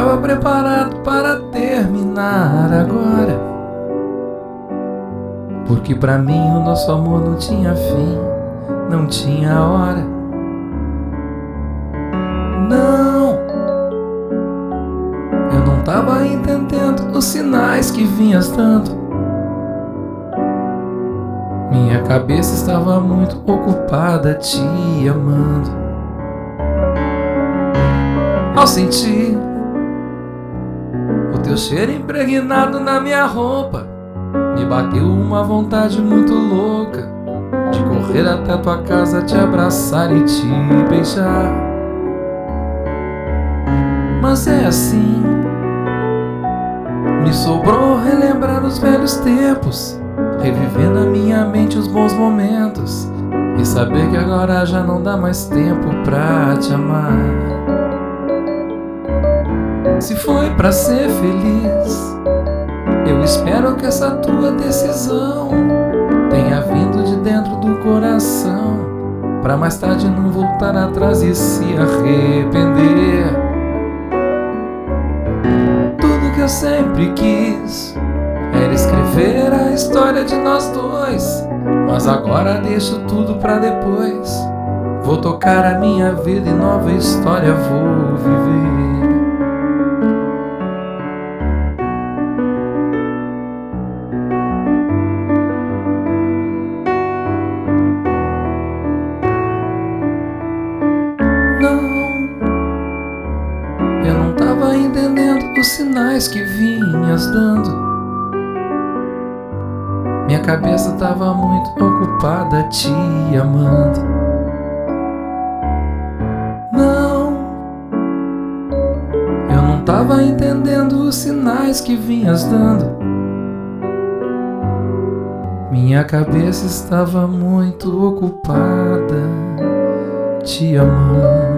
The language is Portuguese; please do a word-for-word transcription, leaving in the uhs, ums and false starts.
estava preparado para terminar agora, porque pra mim o nosso amor não tinha fim, não tinha hora. Não, eu não tava entendendo os sinais que vinhas dando. Minha cabeça estava muito ocupada te amando. Ao sentir o teu cheiro impregnado na minha roupa, me bateu uma vontade muito louca de correr até tua casa, te abraçar e te beijar. Mas é assim, me sobrou relembrar os velhos tempos, reviver na minha mente os bons momentos e saber que agora já não dá mais tempo pra te amar. Se foi pra ser feliz, eu espero que essa tua decisão tenha vindo de dentro do coração, pra mais tarde não voltar atrás e se arrepender. Tudo que eu sempre quis era escrever a história de nós dois, mas agora deixo tudo pra depois. Vou tocar a minha vida e nova história vou viver. Eu não tava entendendo os sinais que vinhas dando. Minha cabeça tava muito ocupada te amando. Não, eu não tava entendendo os sinais que vinhas dando. Minha cabeça estava muito ocupada te amando.